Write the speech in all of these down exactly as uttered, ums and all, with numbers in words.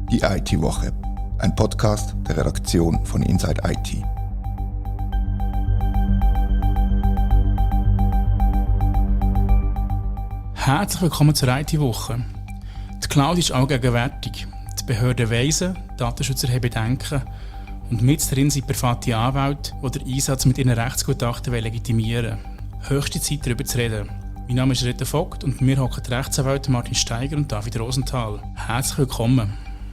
Die I T-Woche, ein Podcast der Redaktion von Inside I T. Herzlich willkommen zur I T-Woche. Die Cloud ist allgegenwärtig. Die Behörden weisen, Datenschützer haben Bedenken und mit darin sind private Anwälte, die den Einsatz mit ihren Rechtsgutachten legitimieren wollen. Höchste Zeit, darüber zu reden. Mein Name ist Rita Vogt und mir hocken die Rechtsanwälte Martin Steiger und David Rosenthal. Herzlich willkommen.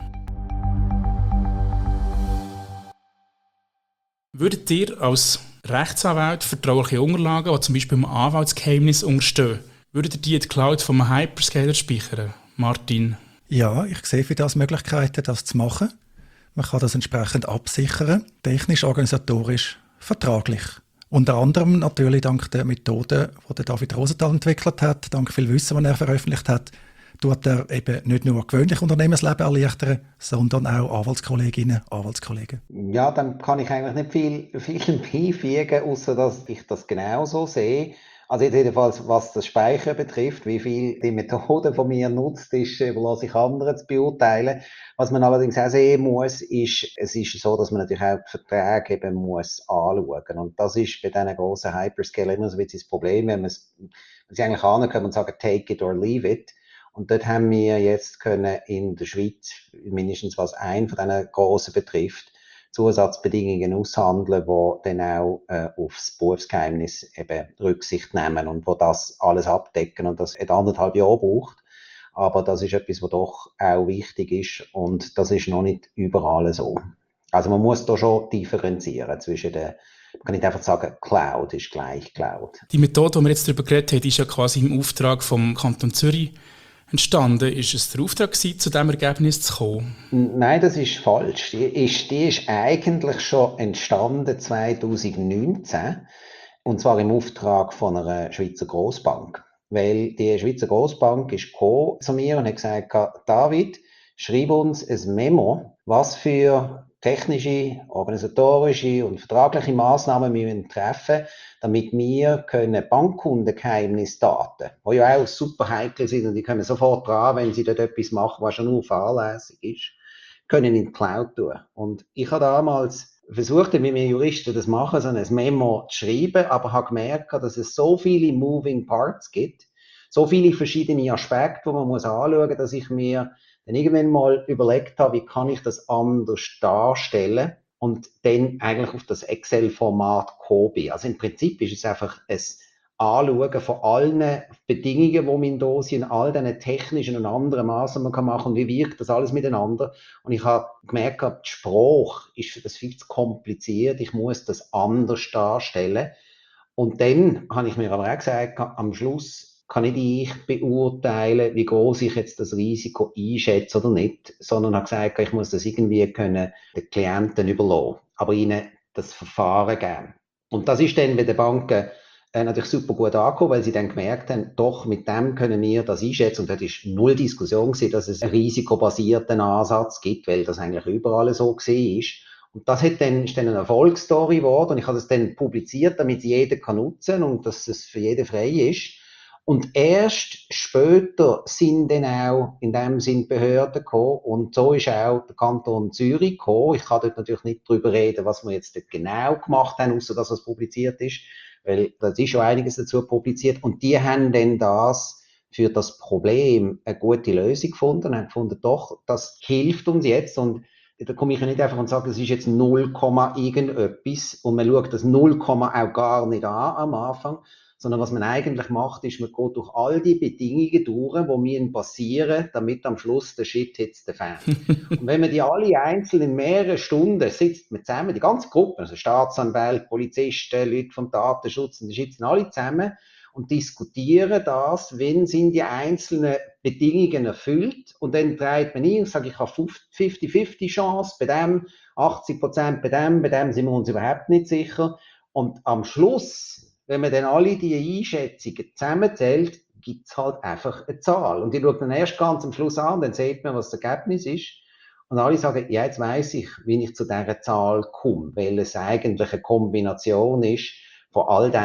Würdet ihr als Rechtsanwalt vertrauliche Unterlagen, die zum Beispiel im Anwaltsgeheimnis unterstehen, würdet ihr die in die Cloud von einem Hyperscaler speichern? Martin? Ja, ich sehe für das Möglichkeiten, das zu machen. Man kann das entsprechend absichern, technisch, organisatorisch, vertraglich. Unter anderem natürlich dank der Methoden, die der David Rosenthal entwickelt hat, dank viel Wissen, das er veröffentlicht hat, tut er eben nicht nur gewöhnlich Unternehmensleben erleichtern, sondern auch Anwaltskolleginnen, Anwaltskollegen. Ja, dann kann ich eigentlich nicht viel, viel beifügen, außer dass ich das genauso sehe. Also jedenfalls, was das Speichern betrifft, wie viel die Methode von mir nutzt, ist, überlasse ich anderen zu beurteilen. Was man allerdings auch sehen muss, ist, es ist so, dass man natürlich auch die Verträge eben muss anschauen. Und das ist bei diesen grossen Hyperscaler immer so ein bisschen das Problem, wenn man es, wenn sie eigentlich ankommen und sagen, take it or leave it. Und dort haben wir jetzt können in der Schweiz, mindestens was einen von diesen grossen betrifft, Zusatzbedingungen aushandeln, die dann auch äh, aufs Berufsgeheimnis eben Rücksicht nehmen und wo das alles abdecken und das hat anderthalb Jahre braucht. Aber das ist etwas, was doch auch wichtig ist und das ist noch nicht überall so. Also man muss da schon differenzieren zwischen den, man kann nicht einfach sagen, Cloud ist gleich Cloud. Die Methode, die wir jetzt darüber geredet haben, ist ja quasi im Auftrag vom Kanton Zürich entstanden. Ist es der Auftrag gewesen, zu diesem Ergebnis zu kommen? Nein, das ist falsch. Die ist, die ist eigentlich schon entstanden zwanzig neunzehn und zwar im Auftrag von einer Schweizer Grossbank. Weil die Schweizer Grossbank ist gekommen zu mir und hat gesagt, David, schreib uns ein Memo, was für technische, organisatorische und vertragliche Massnahmen wir müssen treffen, damit wir können Bankkundengeheimnisdaten, die ja auch super heikel sind und die kommen sofort dran, wenn sie dort etwas machen, was schon nur fahrlässig ist, können in die Cloud tun. Und ich habe damals versucht, wie wir Juristen das machen, so ein Memo zu schreiben, aber habe gemerkt, dass es so viele Moving Parts gibt, so viele verschiedene Aspekte, die man muss anschauen muss, dass ich mir dann irgendwann mal überlegt habe, wie kann ich das anders darstellen und dann eigentlich auf das Excel-Format gekommen bin. Also im Prinzip ist es einfach ein Anschauen von allen Bedingungen, die man da sind, all diesen technischen und anderen Maßnahmen man machen kann und wie wirkt das alles miteinander. Und ich habe gemerkt, die Sprache ist für das viel zu kompliziert, ich muss das anders darstellen. Und dann habe ich mir aber auch gesagt, am Schluss kann nicht ich beurteilen, wie groß ich jetzt das Risiko einschätze oder nicht, sondern habe gesagt, ich muss das irgendwie können den Klienten überlassen, aber ihnen das Verfahren geben. Und das ist dann bei den Banken äh, natürlich super gut angekommen, weil sie dann gemerkt haben, doch, mit dem können wir das einschätzen. Und das ist null Diskussion gewesen, dass es einen risikobasierten Ansatz gibt, weil das eigentlich überall so gewesen ist. Und das hat dann, ist dann eine Erfolgsstory geworden und ich habe das dann publiziert, damit jeder kann nutzen und dass es für jeden frei ist. Und erst später sind dann auch in dem Sinn Behörden gekommen und so ist auch der Kanton Zürich gekommen. Ich kann dort natürlich nicht darüber reden, was wir jetzt dort genau gemacht haben, außer dass es publiziert ist, weil das ist schon einiges dazu publiziert. Und die haben dann das für das Problem eine gute Lösung gefunden und haben gefunden, doch, das hilft uns jetzt. Und da komme ich ja nicht einfach und sage, das ist jetzt null, irgendetwas und man schaut das null, auch gar nicht an am Anfang, sondern was man eigentlich macht, ist, man geht durch all die Bedingungen durch, die müssen passieren, damit am Schluss der Shit hits the fan. Und wenn man die alle einzeln in mehreren Stunden sitzt man zusammen, die ganze Gruppe, also Staatsanwälte, Polizisten, Leute vom Datenschutz, und die sitzen alle zusammen und diskutieren das, wenn sind die einzelnen Bedingungen erfüllt und dann dreht man ein und sagt, ich habe fünfzig fünfzig Chance bei dem, achtzig Prozent bei dem, bei dem sind wir uns überhaupt nicht sicher und am Schluss, wenn man dann alle diese Einschätzungen zusammenzählt, gibt es halt einfach eine Zahl. Und die schaut dann erst ganz am Schluss an, dann sieht man, was das Ergebnis ist. Und alle sagen, ja, jetzt weiss ich, wie ich zu dieser Zahl komme, weil es eigentlich eine Kombination ist von all diesen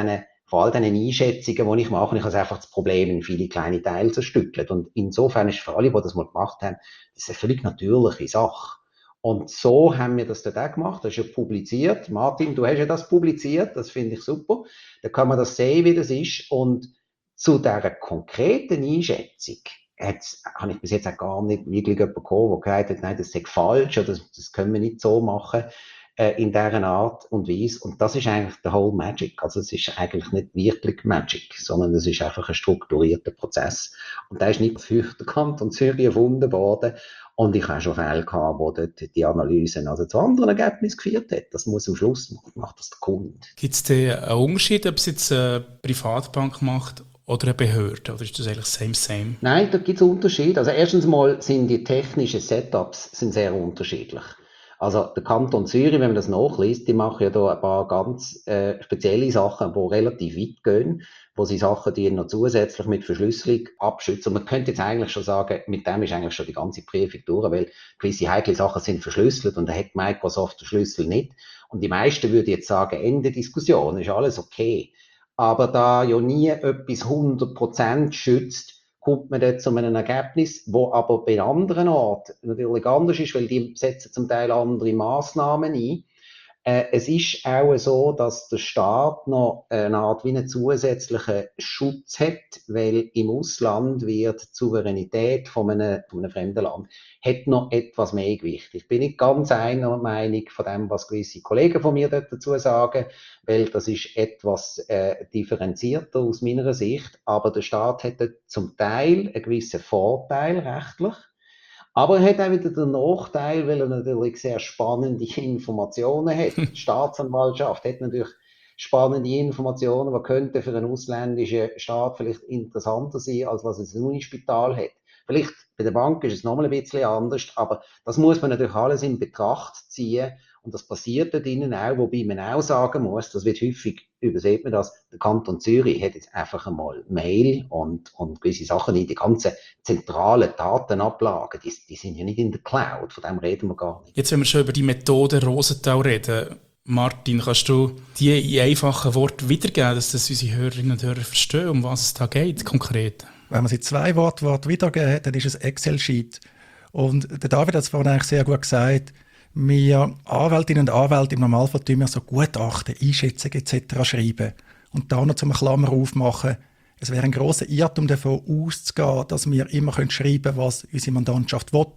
vor all diesen Einschätzungen, die ich mache, ich habe einfach das Problem in viele kleine Teile zerstückelt. Und insofern ist für alle, die das mal gemacht haben, das ist eine völlig natürliche Sache. Und so haben wir das dort auch gemacht. Das ist ja publiziert. Martin, du hast ja das publiziert. Das finde ich super. Da kann man das sehen, wie das ist. Und zu dieser konkreten Einschätzung Jetzt habe ich bis jetzt auch gar nicht wirklich jemanden gekommen, der gesagt hat, nein, das ist falsch oder das, das können wir nicht so machen äh, in dieser Art und Weise. Und das ist eigentlich der whole Magic. Also es ist eigentlich nicht wirklich Magic, sondern es ist einfach ein strukturierter Prozess. Und der ist nicht für den Kanton Zürich erfunden worden. Und ich habe schon Fälle gehabt, wo dort die Analysen also zu anderen Ergebnissen geführt hat. Das muss am Schluss macht das der Kunde. Gibt es denn einen Unterschied, ob es jetzt eine Privatbank macht oder eine Behörde? Oder ist das eigentlich same, same? Nein, da gibt es Unterschiede. Also erstens mal sind die technischen Setups sind sehr unterschiedlich. Also der Kanton Zürich, wenn man das nachliest, die machen ja da ein paar ganz äh, spezielle Sachen, die relativ weit gehen, wo sie Sachen, die noch zusätzlich mit Verschlüsselung abschützen. Und man könnte jetzt eigentlich schon sagen, mit dem ist eigentlich schon die ganze Prüfung durch, weil gewisse heikle Sachen sind verschlüsselt und da hat Microsoft den Schlüssel nicht. Und die meisten würden jetzt sagen, Ende Diskussion, ist alles okay. Aber da ja nie etwas hundert Prozent schützt, kommt man dort zu einem Ergebnis, wo aber bei anderen Orten natürlich anders ist, weil die setzen zum Teil andere Massnahmen ein. Äh, es ist auch so, dass der Staat noch eine Art wie einen zusätzlichen Schutz hat, weil im Ausland wird die Souveränität von einem, von einem fremden Land hat noch etwas mehr Gewicht. Ich bin nicht ganz einer Meinung von dem, was gewisse Kollegen von mir dort dazu sagen, weil das ist etwas äh, differenzierter aus meiner Sicht, aber der Staat hat dort zum Teil einen gewissen Vorteil rechtlich. Aber er hat auch wieder den Nachteil, weil er natürlich sehr spannende Informationen hat. Die Staatsanwaltschaft hat natürlich spannende Informationen, die könnten für einen ausländischen Staat vielleicht interessanter sein, als was es ein Unispital hat. Vielleicht bei der Bank ist es nochmal ein bisschen anders, aber das muss man natürlich alles in Betracht ziehen. Und das passiert dort innen auch, wobei man auch sagen muss, das wird häufig, übersieht man das, der Kanton Zürich hat jetzt einfach einmal Mail und, und gewisse Sachen in die ganzen zentralen Datenablagen, die, die sind ja nicht in der Cloud, von dem reden wir gar nicht. Jetzt, wenn wir schon über die Methode Rosenthal reden, Martin, kannst du die in einfachen Worten wiedergeben, dass das unsere Hörerinnen und Hörer verstehen, um was es da geht, konkret? Wenn man sie zwei Worte wiedergeben, dann ist es Excel-Sheet. Und der David hat es vorhin eigentlich sehr gut gesagt, wir Anwältinnen und Anwälte im Normalfall tun wir so Gutachten, Einschätzungen et cetera schreiben. Und da noch zum Klammer aufmachen, es wäre ein grosser Irrtum davon auszugehen, dass wir immer schreiben können, was unsere Mandantschaft will.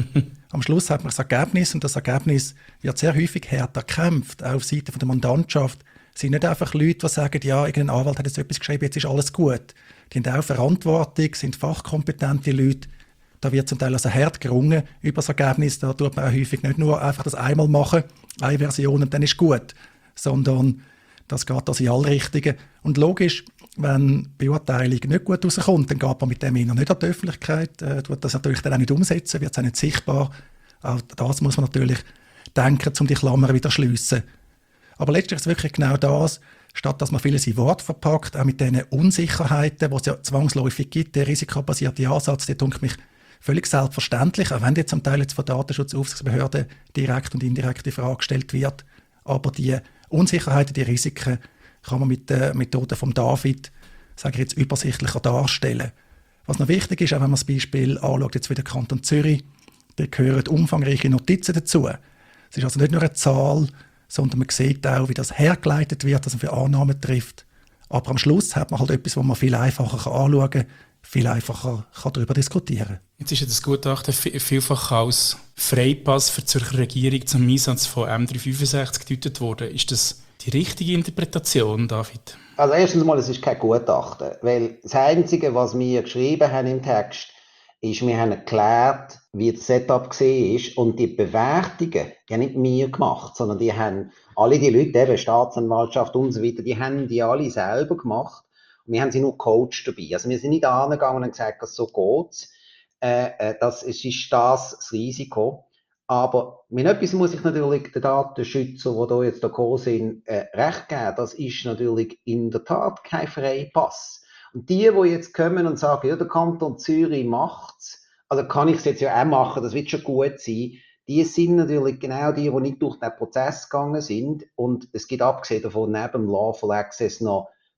Am Schluss hat man das Ergebnis und das Ergebnis wird sehr häufig härter gekämpft. Auch auf Seite der Mandantschaft sind nicht einfach Leute, die sagen, ja, irgendein Anwalt hat jetzt etwas geschrieben, jetzt ist alles gut. Die haben auch Verantwortung, sind fachkompetente Leute. Da wird zum Teil also hart gerungen über das Ergebnis. Da tut man auch häufig nicht nur einfach das einmal machen, eine Version und dann ist gut, sondern das geht also in alle Richtungen. Und logisch, wenn die Beurteilung nicht gut rauskommt, dann geht man mit dem noch nicht an die Öffentlichkeit, äh, tut das natürlich dann auch nicht umsetzen, wird es auch nicht sichtbar. Auch das muss man natürlich denken, um die Klammer wieder zu schliessen. Aber letztlich ist es wirklich genau das, statt dass man vieles in Wort verpackt, auch mit diesen Unsicherheiten, die es ja zwangsläufig gibt, der risikobasierte Ansatz, der denkt mich völlig selbstverständlich, auch wenn jetzt zum Teil jetzt von Datenschutzaufsichtsbehörden direkt und indirekt die Frage gestellt wird. Aber die Unsicherheiten, die Risiken kann man mit der Methode von David, sage ich jetzt, übersichtlicher darstellen. Was noch wichtig ist, auch wenn man das Beispiel anschaut, jetzt wieder Kanton Zürich, da gehören umfangreiche Notizen dazu. Es ist also nicht nur eine Zahl, sondern man sieht auch, wie das hergeleitet wird, dass man für Annahmen trifft. Aber am Schluss hat man halt etwas, wo man viel einfacher anschauen kann, viel einfacher kann darüber diskutieren kann. Jetzt ist ja das Gutachten vielfach als Freipass für die Zürcher Regierung zum Einsatz von M dreihundertfünfundsechzig gedeutet worden. Ist das die richtige Interpretation, David? Also erstens mal, es ist kein Gutachten, weil das Einzige, was wir geschrieben haben im Text, ist, wir haben erklärt, wie das Setup war und die Bewertungen, die haben nicht wir gemacht, sondern die haben alle die Leute, eben Staatsanwaltschaft und so weiter, die haben die alle selber gemacht. Wir haben sie nur gecoacht dabei. Also wir sind nicht angegangen und gesagt, dass so geht's. Äh, das ist, ist das das Risiko. Aber mit etwas muss ich natürlich den Datenschützer, die da jetzt da gekommen sind, äh, recht geben. Das ist natürlich in der Tat kein Freipass. Und die, die jetzt kommen und sagen, ja, der Kanton Zürich macht's, also kann ich es jetzt ja auch machen, das wird schon gut sein, die sind natürlich genau die, die nicht durch den Prozess gegangen sind. Und es gibt abgesehen davon neben dem Lawful Access noch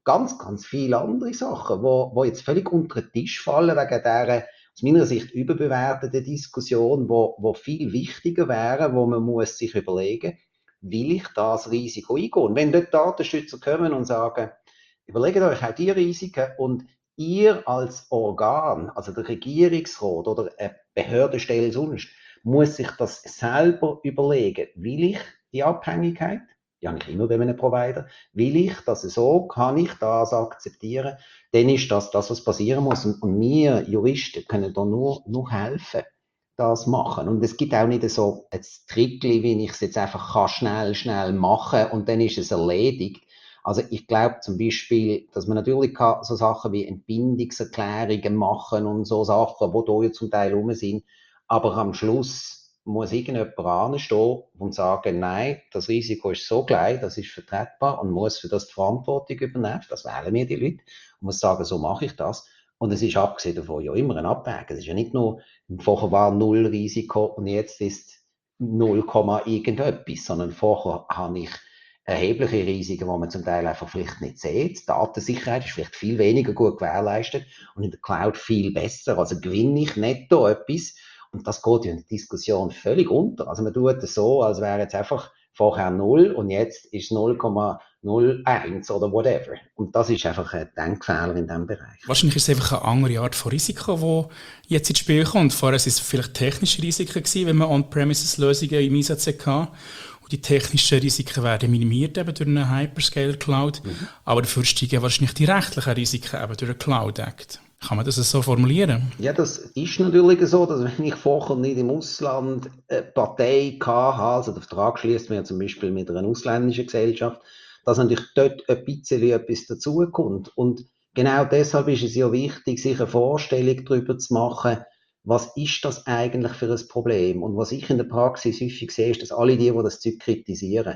ganz, ganz viele andere Sachen, wo, wo jetzt völlig unter den Tisch fallen wegen dieser aus meiner Sicht überbewerteten Diskussion, wo, wo viel wichtiger wäre, wo man muss sich überlegen, will ich das Risiko eingehen? Und wenn dort Datenschützer kommen und sagen, überlegt euch auch die Risiken und ihr als Organ, also der Regierungsrat oder eine Behördenstelle sonst, muss sich das selber überlegen. Will ich die Abhängigkeit? Die habe ich immer bei einem Provider. Will ich das so? Kann ich das akzeptieren? Dann ist das das, was passieren muss. Und, und wir Juristen können da nur, nur helfen, das machen. Und es gibt auch nicht so ein Trickli, wie ich es jetzt einfach kann, schnell, schnell machen und dann ist es erledigt. Also ich glaube zum Beispiel, dass man natürlich kann so Sachen wie Entbindungserklärungen machen und so Sachen, die da ja zum Teil rum sind, aber am Schluss muss irgendjemand anstehen und sagen, nein, das Risiko ist so klein, das ist vertretbar und muss für das die Verantwortung übernehmen. Das wählen wir die Leute und muss sagen, so mache ich das. Und es ist abgesehen davon ja immer ein Abwägen. Es ist ja nicht nur, vorher war null Risiko und jetzt ist null, irgendetwas, sondern vorher habe ich erhebliche Risiken, die man zum Teil einfach vielleicht nicht sieht. Die Datensicherheit ist vielleicht viel weniger gut gewährleistet und in der Cloud viel besser. Also gewinne ich netto etwas. Und das geht ja in der Diskussion völlig unter. Also man tut es so, als wäre jetzt einfach vorher null und jetzt ist null Komma null eins oder whatever. Und das ist einfach ein Denkfehler in diesem Bereich. Wahrscheinlich ist es einfach eine andere Art von Risiko, die jetzt ins Spiel kommt. Vorher waren es vielleicht technische Risiken gewesen, wenn man On-Premises-Lösungen im Einsatz hatte. Und die technischen Risiken werden minimiert eben durch eine Hyperscaler-Cloud. Mhm. Aber dafür steigen wahrscheinlich die rechtlichen Risiken eben durch einen Cloud-Act. Kann man das so formulieren? Ja, das ist natürlich so, dass wenn ich vorher nicht im Ausland eine Partei hatte, also der Vertrag schließt man ja zum Beispiel mit einer ausländischen Gesellschaft, dass natürlich dort ein bisschen etwas dazukommt. Und genau deshalb ist es ja wichtig, sich eine Vorstellung darüber zu machen, was ist das eigentlich für ein Problem? Und was ich in der Praxis häufig sehe, ist, dass alle die, die das Zeug kritisieren,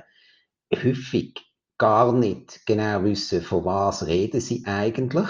häufig gar nicht genau wissen, von was reden sie eigentlich.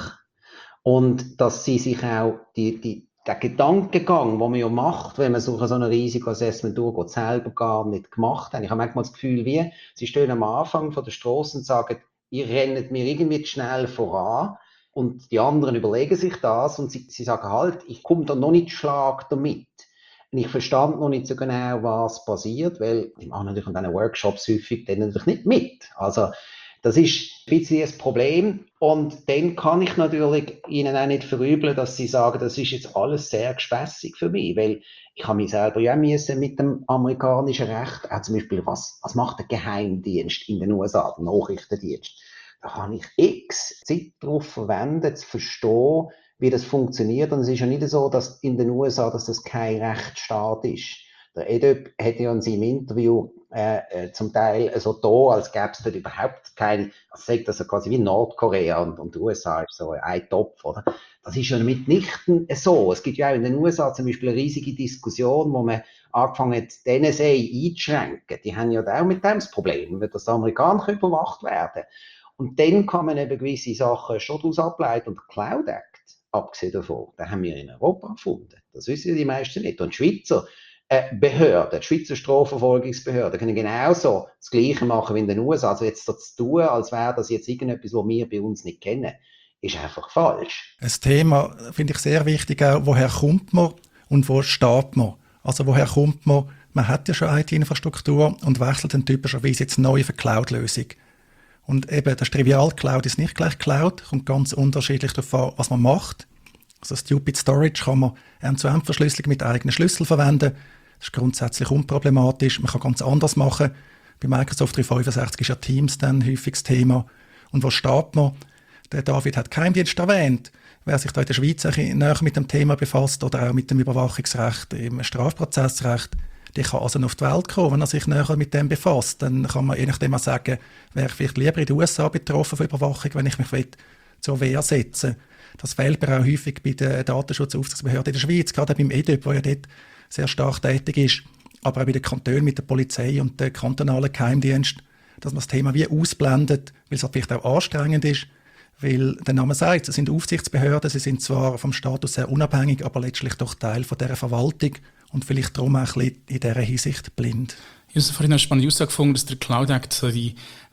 Und dass sie sich auch die, die, den Gedankengang, den man ja macht, wenn man so ein Risikoassessment durchgeht, selber gar nicht gemacht haben. Ich habe manchmal das Gefühl, wie, sie stehen am Anfang von der Straße und sagen, ihr rennt mir irgendwie zu schnell voran. Und die anderen überlegen sich das und sie, sie sagen halt, ich komme da noch nicht Schlag damit. Und ich verstand noch nicht so genau, was passiert, weil ich mache natürlich an diesen Workshops häufig dann natürlich nicht mit. Also, das ist ein bisschen ein Problem und dann kann ich natürlich Ihnen auch nicht verübeln, dass Sie sagen, das ist jetzt alles sehr gespässig für mich, weil ich habe mich selber ja müssen mit dem amerikanischen Recht, auch zum Beispiel, was, was macht der Geheimdienst in den U S A, der Nachrichtendienst, da kann ich x Zeit darauf verwenden, zu verstehen, wie das funktioniert und es ist ja nicht so, dass in den U S A, dass das kein Rechtsstaat ist. Der Edöp hat ja in seinem Interview äh, äh, zum Teil so da, als gäbe es dort überhaupt kein, also sagt das ja quasi wie Nordkorea und, und die U S A ist so ein Topf, oder? Das ist ja mitnichten so. Es gibt ja auch in den U S A zum Beispiel eine riesige Diskussion, wo man angefangen hat, die N S A einzuschränken. Die haben ja auch mit dem das Problem, dass die Amerikaner überwacht werden. Und dann kann man eben gewisse Sachen schon daraus ableiten. Und der Cloud Act, abgesehen davon, den haben wir in Europa gefunden. Das wissen die meisten nicht. Und die Schweizer Äh, Behörden, die Schweizer Strafverfolgungsbehörden können genauso das Gleiche machen wie in den U S A. Also jetzt so zu tun, als wäre das jetzt irgendetwas, was wir bei uns nicht kennen, ist einfach falsch. Ein Thema finde ich sehr wichtig auch, woher kommt man und wo steht man? Also woher kommt man? Man hat ja schon I T-Infrastruktur und wechselt dann typischerweise jetzt neu auf eine Cloud-Lösung. Und eben, das trivial, Cloud ist nicht gleich Cloud, kommt ganz unterschiedlich darauf an, was man macht. Also Stupid Storage kann man End-zu-End-Verschlüsselung mit eigenen Schlüsseln verwenden. Das ist grundsätzlich unproblematisch. Man kann ganz anders machen. Bei Microsoft dreihundertfünfundsechzig ist ja Teams dann häufig das Thema. Und wo steht man? Der David hat Geheimdienst erwähnt. Wer sich da in der Schweiz ein bisschen näher mit dem Thema befasst oder auch mit dem Überwachungsrecht im Strafprozessrecht, der kann also noch auf die Welt kommen, wenn er sich näher mit dem befasst. Dann kann man je nachdem auch sagen, wäre ich vielleicht lieber in den U S A betroffen von Überwachung, wenn ich mich zur Wehr setzen will. Das fehlt mir auch häufig bei der Datenschutzaufsichtsbehörde in der Schweiz, gerade beim E D Ö P, der ja dort sehr stark tätig ist, aber auch bei den Kantonen mit der Polizei und dem kantonalen Geheimdienst, dass man das Thema wie ausblendet, weil es halt vielleicht auch anstrengend ist, weil der Name sagt, es sind Aufsichtsbehörden, sie sind zwar vom Status sehr unabhängig, aber letztlich doch Teil von dieser Verwaltung und vielleicht darum auch ein bisschen in dieser Hinsicht blind. Ich habe vorhin eine spannende Aussage gefunden, dass der Cloud Act so die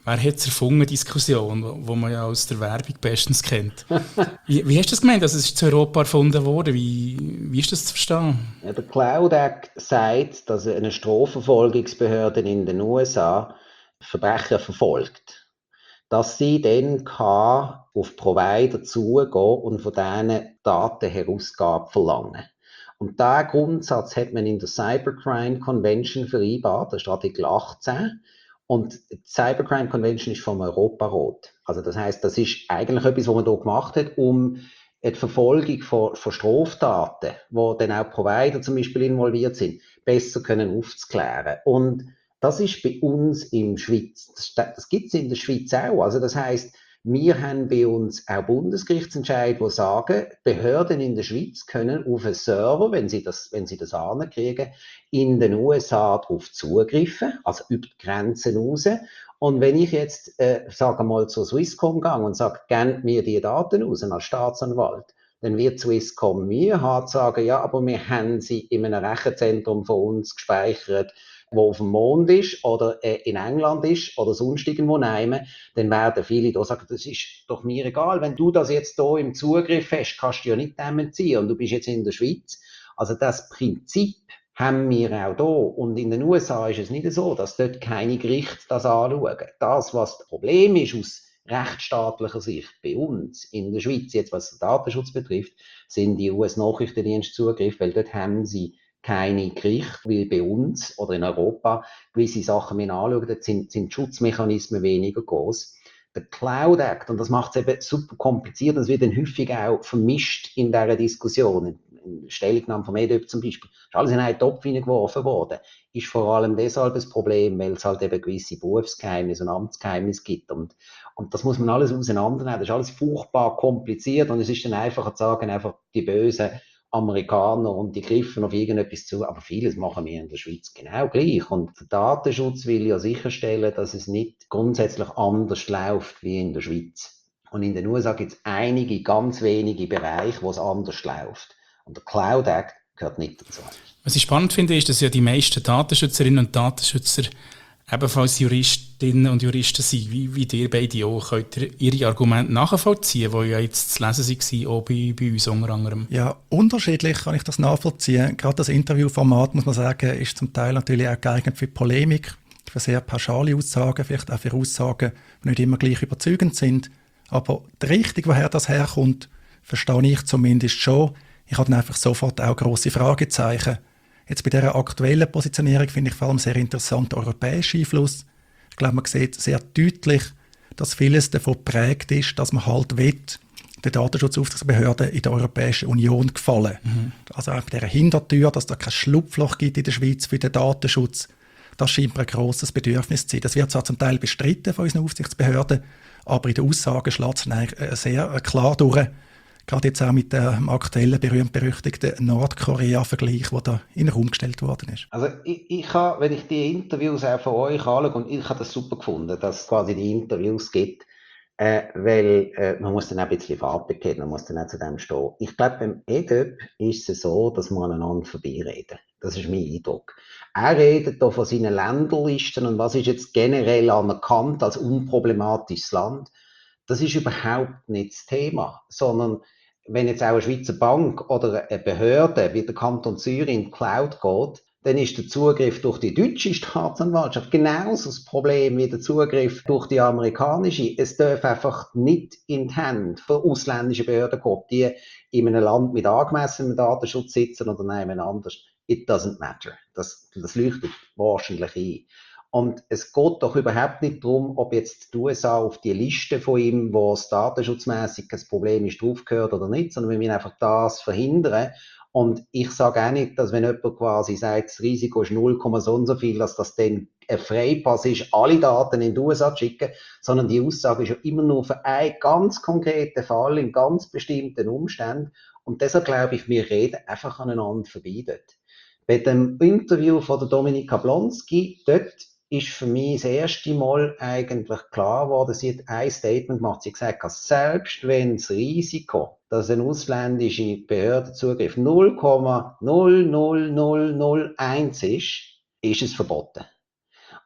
Wer hat es erfunden, Diskussion, wo, wo man ja aus der Werbung bestens kennt. Wie, wie hast du das gemeint? Also es ist zu Europa erfunden worden. Wie, wie ist das zu verstehen? Ja, der Cloud Act sagt, dass eine Strafverfolgungsbehörde in den U S A Verbrecher verfolgt, dass sie dann kann auf Provider zugehen und von denen Datenherausgabe verlangen. Und diesen Grundsatz hat man in der Cybercrime Convention vereinbart, das ist Artikel achtzehn. Und die Cybercrime Convention ist vom Europarat. Also das heißt, das ist eigentlich etwas, was man hier gemacht hat, um die Verfolgung von, von Straftaten, wo dann auch Provider zum Beispiel involviert sind, besser können aufzuklären. Und das ist bei uns in der Schweiz, das, das gibt es in der Schweiz auch. Also das heißt, wir haben bei uns auch Bundesgerichtsentscheid, die sagen, Behörden in der Schweiz können auf einen Server, wenn sie das, wenn sie das ankriegen, in den U S A darauf zugreifen, also über die Grenzen raus. Und wenn ich jetzt, äh, sage mal, zur Swisscom gehe und sage, gebt mir die Daten raus als Staatsanwalt, dann wird Swisscom mir hart sagen, ja, aber wir haben sie in einem Rechenzentrum von uns gespeichert, wo auf dem Mond ist oder äh, in England ist oder sonst irgendwo nehmen, dann werden viele da sagen, das ist doch mir egal, wenn du das jetzt hier im Zugriff hast, kannst du ja nicht dem entziehen und du bist jetzt in der Schweiz. Also das Prinzip haben wir auch da. Und in den U S A ist es nicht so, dass dort keine Gerichte das anschauen. Das, was das Problem ist aus rechtsstaatlicher Sicht bei uns in der Schweiz, jetzt was den Datenschutz betrifft, sind die U S-Nachrichtendienstzugriffe, weil dort haben sie keine Gerichte, weil bei uns oder in Europa gewisse Sachen wir anschauen, dort sind, sind die Schutzmechanismen weniger groß. Der Cloud Act, und das macht es eben super kompliziert, das wird dann häufig auch vermischt in dieser Diskussion. In der Stellungnahme vom E D U zum Beispiel, ist alles in einen Topf hineingeworfen worden, ist vor allem deshalb das Problem, weil es halt eben gewisse Berufsgeheimnisse und Amtsgeheimnisse gibt. Und, und das muss man alles auseinandernehmen. Das ist alles furchtbar kompliziert und es ist dann einfacher zu sagen, einfach die bösen Amerikaner und die griffen auf irgendetwas zu, aber vieles machen wir in der Schweiz genau gleich. Und der Datenschutz will ja sicherstellen, dass es nicht grundsätzlich anders läuft wie in der Schweiz. Und in den U S A gibt es einige, ganz wenige Bereiche, wo es anders läuft. Und der Cloud Act gehört nicht dazu. Was ich spannend finde, ist, dass ja die meisten Datenschützerinnen und Datenschützer ebenfalls Juristinnen und Juristen sind, wie, wie ihr beide auch. Könnt ihr ihre Argumente nachvollziehen, die ja jetzt zu lesen waren, auch bei, bei uns unter anderem? Ja, unterschiedlich kann ich das nachvollziehen. Gerade das Interviewformat, muss man sagen, ist zum Teil natürlich auch geeignet für Polemik, für sehr pauschale Aussagen, vielleicht auch für Aussagen, die nicht immer gleich überzeugend sind. Aber die Richtung, woher das herkommt, verstehe ich zumindest schon. Ich habe dann einfach sofort auch grosse Fragezeichen. Jetzt bei dieser aktuellen Positionierung finde ich vor allem sehr interessant den europäischen Einfluss. Ich glaube, man sieht sehr deutlich, dass vieles davon geprägt ist, dass man halt will, der Datenschutzaufsichtsbehörde in der Europäischen Union gefallen. Mhm. Also auch bei dieser Hintertür, dass da kein Schlupfloch gibt in der Schweiz für den Datenschutz, das scheint mir ein grosses Bedürfnis zu sein. Das wird zwar zum Teil bestritten von unseren Aufsichtsbehörden, aber in den Aussagen schlägt es sehr klar durch. Gerade jetzt auch mit dem aktuellen berühmt-berüchtigten Nordkorea-Vergleich, der da in den Raum gestellt worden ist. Also ich, ich habe, wenn ich die Interviews auch von euch anschaue, und ich habe das super gefunden, dass es quasi die Interviews gibt, äh, weil äh, man muss dann auch ein bisschen Farbe bekennen, man muss dann auch zu dem stehen. Ich glaube, beim E D U P ist es so, dass wir aneinander vorbeireden. Das ist mein Eindruck. Er redet hier von seinen Länderlisten und was ist jetzt generell anerkannt als unproblematisches Land. Das ist überhaupt nicht das Thema, sondern wenn jetzt auch eine Schweizer Bank oder eine Behörde wie der Kanton Zürich in die Cloud geht, dann ist der Zugriff durch die deutsche Staatsanwaltschaft genauso das Problem wie der Zugriff durch die amerikanische. Es darf einfach nicht in die Hände von ausländischen Behörden gehen, die in einem Land mit angemessenem Datenschutz sitzen oder nehmen anders. It doesn't matter. Das, das leuchtet wahrscheinlich ein. Und es geht doch überhaupt nicht darum, ob jetzt die U S A auf die Liste von ihm, wo es datenschutzmässig ein Problem ist, draufgehört oder nicht, sondern wir müssen einfach das verhindern. Und ich sage auch nicht, dass wenn jemand quasi sagt, das Risiko ist null, so und so viel, dass das dann ein Freipass ist, alle Daten in die U S A zu schicken, sondern die Aussage ist ja immer nur für einen ganz konkreten Fall, in ganz bestimmten Umständen. Und deshalb glaube ich, wir reden einfach aneinander vorbei dort. Bei dem Interview von der Dominika Blonski, dort ist für mich das erste Mal eigentlich klar geworden, sie hat ein Statement gemacht, sie hat gesagt, dass selbst wenn das Risiko, dass eine ausländische Behörde Zugriff null Komma null null null null eins ist, ist es verboten.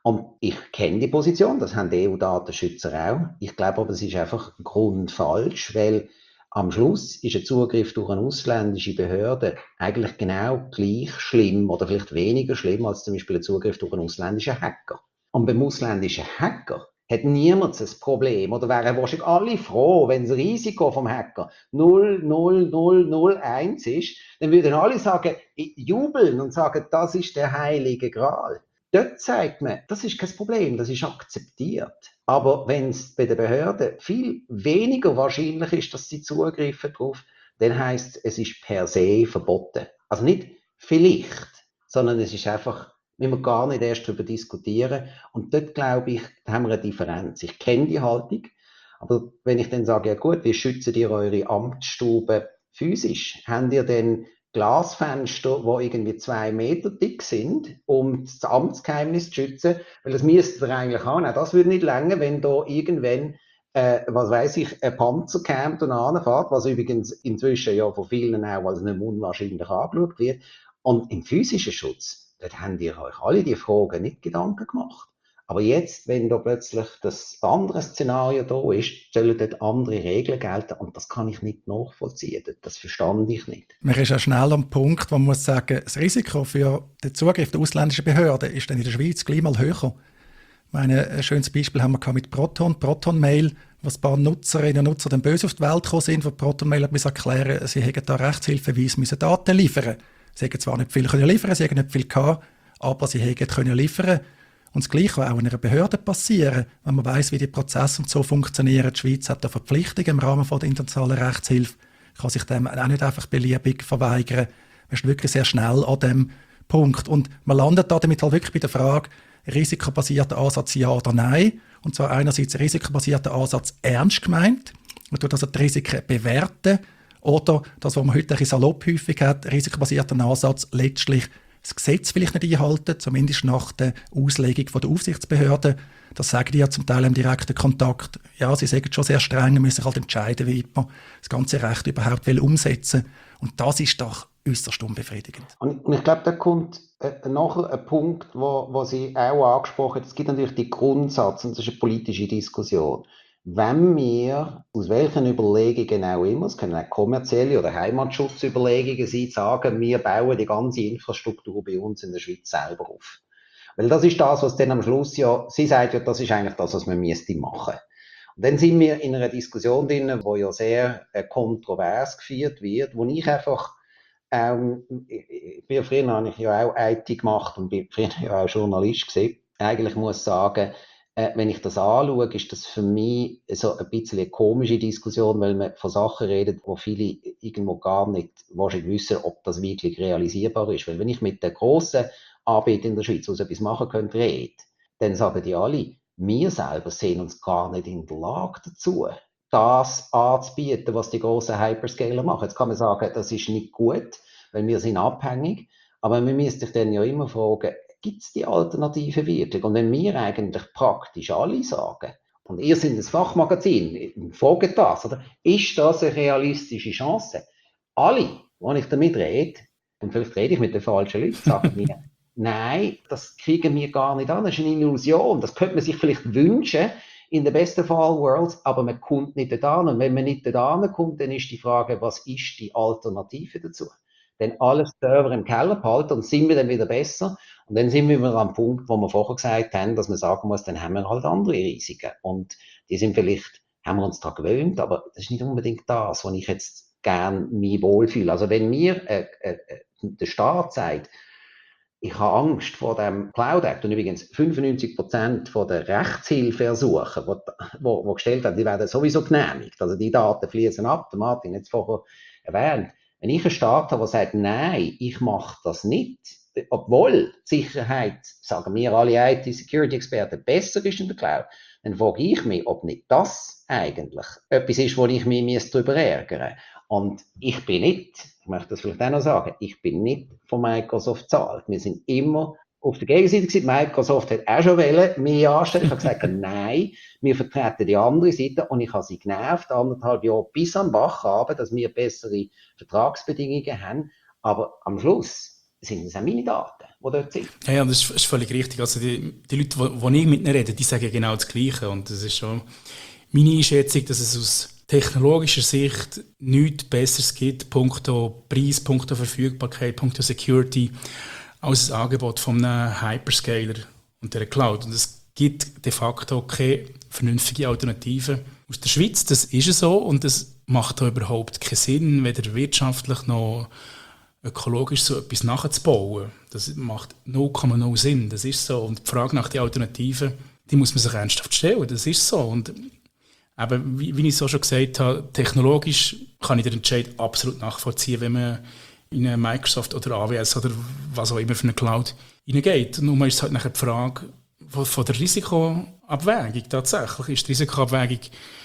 Und ich kenne die Position, das haben die E U-Datenschützer auch. Ich glaube aber, das ist einfach grundfalsch, weil am Schluss ist ein Zugriff durch eine ausländische Behörde eigentlich genau gleich schlimm oder vielleicht weniger schlimm als zum Beispiel ein Zugriff durch einen ausländischen Hacker. Und beim ausländischen Hacker hat niemand ein Problem oder wären wahrscheinlich alle froh, wenn das Risiko vom Hacker null Komma null null null eins ist, dann würden alle sagen, jubeln und sagen, das ist der heilige Gral. Dort sagt man, das ist kein Problem, das ist akzeptiert. Aber wenn es bei den Behörden viel weniger wahrscheinlich ist, dass sie zugreifen darauf, dann heisst es, es ist per se verboten. Also nicht vielleicht, sondern es ist einfach, müssen wir gar nicht erst darüber diskutieren. Und dort, glaube ich, haben wir eine Differenz. Ich kenne die Haltung, aber wenn ich dann sage, ja gut, wie schützen ihr eure Amtsstube physisch? Habt ihr denn Glasfenster, die irgendwie zwei Meter dick sind, um das Amtsgeheimnis zu schützen? Weil das müsst ihr eigentlich auch nicht. Das würde nicht länger, wenn da irgendwann, äh, was weiß ich, ein Panzer käme und anfährt, was übrigens inzwischen ja von vielen auch als nicht unwahrscheinlich angeschaut wird. Und im physischen Schutz, dort habt ihr euch alle die Fragen nicht Gedanken gemacht. Aber jetzt, wenn da plötzlich das andere Szenario da ist, sollen dort andere Regeln gelten und das kann ich nicht nachvollziehen. Das verstand ich nicht. Man ist ja schnell am Punkt, wo man muss sagen, das Risiko für den Zugriff der ausländischen Behörden ist dann in der Schweiz gleich mal höher. Ich meine, ein schönes Beispiel haben wir mit Proton, Proton Mail, wo ein paar Nutzerinnen und Nutzer dann böse auf die Welt gekommen sind, wo Proton Mail hat erklären, sie hätten da Rechtshilfeweise müssen Daten liefern. Sie hätten zwar nicht viel können liefern, sie hätten nicht viel gehabt, aber sie hätten können liefern. Und das Gleiche kann auch in einer Behörde passieren, wenn man weiss, wie die Prozesse und so funktionieren. Die Schweiz hat da Verpflichtungen im Rahmen von der internationalen Rechtshilfe, kann sich dem auch nicht einfach beliebig verweigern. Man ist wirklich sehr schnell an dem Punkt. Und man landet da damit halt wirklich bei der Frage, risikobasierter Ansatz ja oder nein. Und zwar einerseits risikobasierter Ansatz ernst gemeint. Man tut also die Risiken bewerten. Oder das, was man heute ein bisschen salopp häufig hat, risikobasierter Ansatz letztlich das Gesetz vielleicht nicht einhalten, zumindest nach der Auslegung von der Aufsichtsbehörde. Das sagen die ja zum Teil im direkten Kontakt. Ja, sie sagen schon sehr streng, man muss sich halt entscheiden, wie man das ganze Recht überhaupt will umsetzen will. Und das ist doch äußerst unbefriedigend. Und ich glaube, da kommt äh, nachher ein Punkt, wo, wo Sie auch angesprochen haben. Es gibt natürlich die Grundsatz, und das ist eine politische Diskussion. Wenn wir, aus welchen Überlegungen auch immer, es können auch kommerzielle oder Heimatschutzüberlegungen sein, sagen, wir bauen die ganze Infrastruktur bei uns in der Schweiz selber auf. Weil das ist das, was dann am Schluss ja, sie sagt ja, das ist eigentlich das, was man müsste machen. Und dann sind wir in einer Diskussion drin, wo ja sehr äh, kontrovers geführt wird, wo ich einfach, ähm, ich, ich, früher habe ich ja auch I T gemacht und bin früher ja auch Journalist gewesen, eigentlich muss sagen, Äh, wenn ich das anschaue, ist das für mich so ein bisschen eine komische Diskussion, weil man von Sachen redet, wo viele irgendwo gar nicht wahrscheinlich wissen, ob das wirklich realisierbar ist. Weil wenn ich mit den grossen Anbietern in der Schweiz, die so etwas machen können, rede, dann sagen die alle, wir selber sehen uns gar nicht in der Lage dazu, das anzubieten, was die grossen Hyperscaler machen. Jetzt kann man sagen, das ist nicht gut, weil wir sind abhängig, aber man müsste sich dann ja immer fragen, gibt es die Alternative wirklich? Und wenn wir eigentlich praktisch alle sagen, und ihr seid ein Fachmagazin, fragt das, oder? Ist das eine realistische Chance? Alle, wenn ich damit rede, und vielleicht rede ich mit den falschen Leuten, sagen mir, nein, das kriegen wir gar nicht an, das ist eine Illusion, das könnte man sich vielleicht wünschen, in the best of all worlds, aber man kommt nicht dorthin. Und wenn man nicht dorthin kommt, dann ist die Frage, was ist die Alternative dazu? Denn alles Server im Keller behalten und sind wir dann wieder besser? Und dann sind wir wieder am Punkt, wo wir vorher gesagt haben, dass man sagen muss, dann haben wir halt andere Risiken. Und die sind vielleicht, haben wir uns daran gewöhnt, aber das ist nicht unbedingt das, wo ich jetzt gerne mich wohlfühle. Also wenn mir äh, äh, der Staat sagt, ich habe Angst vor dem Cloud Act und übrigens fünfundneunzig Prozent von der Rechtshilfeersuchen, die wo, wo gestellt werden, die werden sowieso genehmigt. Also die Daten fließen ab, der Martin hat es vorher erwähnt. Wenn ich einen Staat habe, der sagt, nein, ich mache das nicht, obwohl die Sicherheit, sagen wir alle I T-Security-Experten, besser ist in der Cloud, dann frage ich mich, ob nicht das eigentlich etwas ist, wo ich mich darüber ärgern müsste. Und ich bin nicht, ich möchte das vielleicht auch noch sagen, ich bin nicht von Microsoft bezahlt. Wir sind immer auf der Gegenseite gewesen. Microsoft hat auch schon wollen, mich anstellen. Ich habe gesagt, nein, wir vertreten die andere Seite und ich habe sie genervt, anderthalb Jahre bis am Bach haben, dass wir bessere Vertragsbedingungen haben. Aber am Schluss sind es auch meine Daten, die dort sind. Ja, ja, das ist, ist völlig richtig. Also die, die Leute, die, die ich mit ihnen rede, die sagen genau das Gleiche. Und das ist schon meine Einschätzung, dass es aus technologischer Sicht nichts Besseres gibt, punkto Preis, punkto Verfügbarkeit, punkto Security, als ein Angebot von einem Hyperscaler und der Cloud. Und es gibt de facto keine vernünftige Alternative aus der Schweiz. Das ist so und das macht auch überhaupt keinen Sinn, weder wirtschaftlich noch ökologisch so etwas nachzubauen. Das macht null Komma null Sinn. Das ist so. Und die Frage nach den Alternativen, die muss man sich ernsthaft stellen. Das ist so. Und eben, wie, wie ich so schon gesagt habe, technologisch kann ich den Entscheid absolut nachvollziehen, wenn man in eine Microsoft oder A W S oder was auch immer für eine Cloud hineingeht. Nur ist es halt nachher die Frage von, von der Risikoabwägung tatsächlich. Ist die Risikoabwägung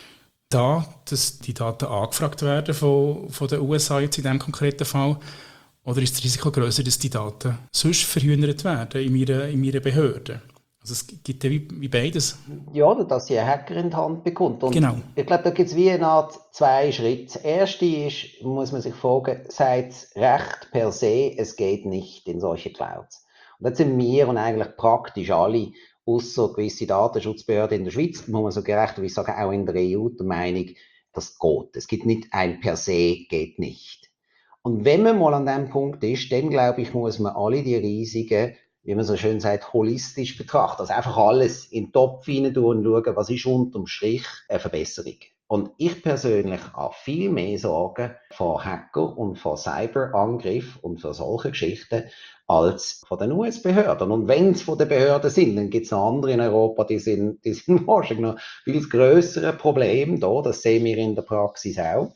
da, dass die Daten angefragt werden von, von den U S A jetzt in diesem konkreten Fall? Oder ist das Risiko grösser, dass die Daten sonst verhindert werden in ihrer, in ihrer Behörde? Also es gibt ja wie, wie beides. Ja, oder dass sie einen Hacker in die Hand bekommt. Und Genau. ich glaube, da gibt es wie eine Art zwei Schritte. Das erste ist, muss man sich fragen, sagt das Recht per se, es geht nicht in solche Clouds. Und das sind wir und eigentlich praktisch alle, ausser gewisse Datenschutzbehörden in der Schweiz, muss man so gerechterweise sagen, auch in der E U, der Meinung, das geht. Es gibt nicht ein per se, geht nicht. Und wenn man mal an dem Punkt ist, dann glaube ich, muss man alle die Risiken, wie man so schön sagt, holistisch betrachten. Also einfach alles in den Topf hinein tun und schauen, was ist unterm Strich eine Verbesserung. Und ich persönlich habe viel mehr Sorgen vor Hacker und vor Cyberangriff und vor solchen Geschichten als von den U S-Behörden. Und wenn es von den Behörden sind, dann gibt es noch andere in Europa, die sind, die sind wahrscheinlich noch viel grössere Probleme da. Das sehen wir in der Praxis auch.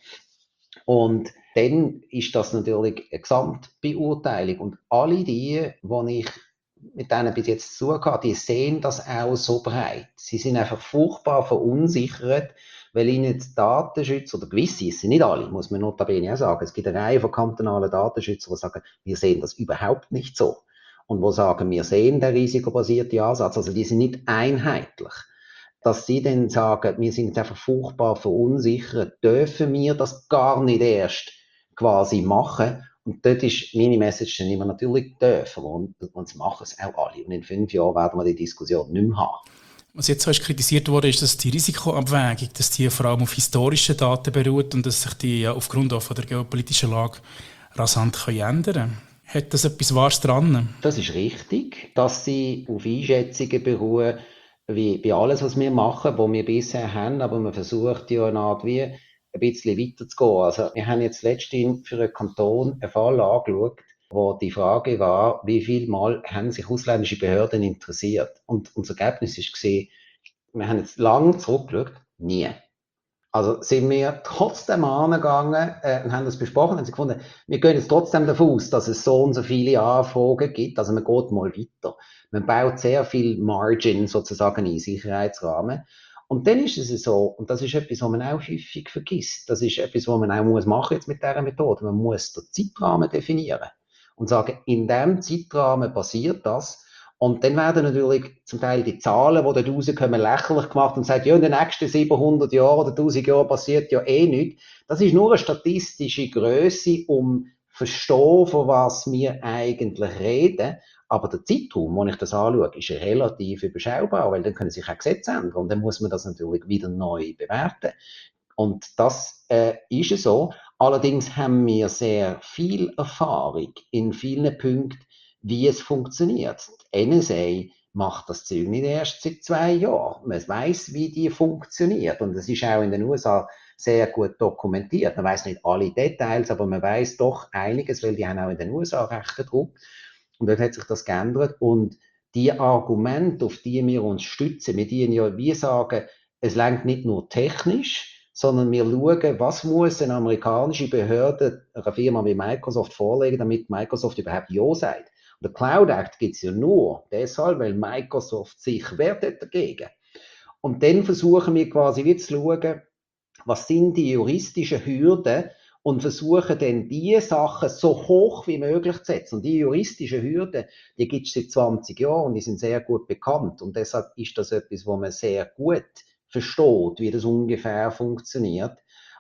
Und dann ist das natürlich eine Gesamtbeurteilung. Und alle die, die ich mit denen bis jetzt zugehört, die sehen das auch so breit. Sie sind einfach furchtbar verunsichert, weil ihnen die Datenschützer, oder gewisse, es sind nicht alle, muss man notabene auch sagen, es gibt eine Reihe von kantonalen Datenschützern, die sagen, wir sehen das überhaupt nicht so. Und die sagen, wir sehen den risikobasierten Ansatz, also die sind nicht einheitlich. Dass sie dann sagen, wir sind einfach furchtbar verunsichert, dürfen wir das gar nicht erst quasi machen. Und dort ist meine Message dann immer, natürlich dürfen wir, und, und sie machen es auch alle. Und in fünf Jahren werden wir die Diskussion nicht mehr haben. Was jetzt hast kritisiert wurde, ist, dass die Risikoabwägung, dass die vor allem auf historischen Daten beruht und dass sich die ja aufgrund auch von der geopolitischen Lage rasant ändern können. Hat das etwas Wahres dran? Das ist richtig, dass sie auf Einschätzungen beruhen, wie bei alles, was wir machen, was wir bisher haben, aber man versucht ja eine Art wie ein bisschen weiter zu gehen. Also wir haben jetzt letztens für einen Kanton einen Fall angeschaut, wo die Frage war, wie viel Mal haben sich ausländische Behörden interessiert. Und unser Ergebnis ist gesehen, wir haben jetzt lange zurückgeschaut, nie. Also sind wir trotzdem angegangen äh, und haben das besprochen und sie gefunden, wir gehen jetzt trotzdem davon aus, dass es so und so viele Anfragen gibt. Also man geht mal weiter. Man baut sehr viel Margin sozusagen in Sicherheitsrahmen. Und dann ist es so, und das ist etwas, was man auch häufig vergisst, das ist etwas, was man auch muss machen jetzt mit dieser Methode. Man muss den Zeitrahmen definieren und sagen, in diesem Zeitrahmen passiert das. Und dann werden natürlich zum Teil die Zahlen, die dort rauskommen, lächerlich gemacht und sagt, ja, in den nächsten siebenhundert Jahren oder tausend Jahren passiert ja eh nichts. Das ist nur eine statistische Grösse, um zu verstehen, von was wir eigentlich reden. Aber der Zeitraum, wo ich das anschaue, ist relativ überschaubar, weil dann können sich auch Gesetze ändern und dann muss man das natürlich wieder neu bewerten. Und das äh, ist so. Allerdings haben wir sehr viel Erfahrung in vielen Punkten, wie es funktioniert. Die N S A macht das Zeug nicht erst seit zwei Jahren. Man weiß, wie die funktioniert. Und das ist auch in den U S A sehr gut dokumentiert. Man weiß nicht alle Details, aber man weiß doch einiges, weil die haben auch in den U S A rechten Druck. Und dort hat sich das geändert. Und die Argumente, auf die wir uns stützen, wir dienen ja, wie sagen, es reicht nicht nur technisch, sondern wir schauen, was muss eine amerikanische Behörde einer Firma wie Microsoft vorlegen, damit Microsoft überhaupt Ja sagt. Und der Cloud Act gibt es ja nur deshalb, weil Microsoft sich wehrt dagegen. Und dann versuchen wir quasi wie zu schauen, was sind die juristischen Hürden und versuchen dann die Sachen so hoch wie möglich zu setzen. Und die juristischen Hürden, die gibt es seit zwanzig Jahren und die sind sehr gut bekannt. Und deshalb ist das etwas, wo man sehr gut versteht, wie das ungefähr funktioniert.